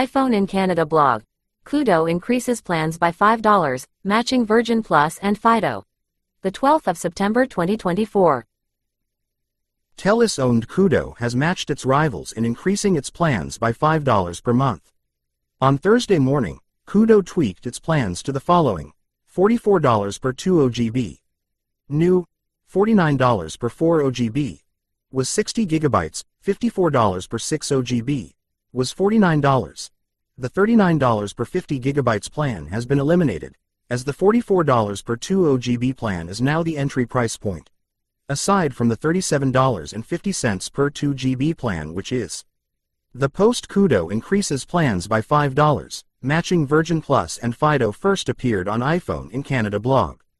iPhone in Canada blog. Koodo increases plans by $5, matching Virgin Plus and Fido. The 12th of September 2024. TELUS-owned Koodo has matched its rivals in increasing its plans by $5 per month. On Thursday morning, Koodo tweaked its plans to the following: $44 per 2 OGB. New, $49 per 4 OGB. Was 60 GB, $54 per 6 OGB. Was $49. The $39 per 50 GB plan has been eliminated, as the $44 per 2 OGB plan is now the entry price point. Aside from the $37.50 per 2 GB plan, which is the post-Koodo increases plans by $5, matching Virgin Plus and Fido, first appeared on iPhone in Canada blog.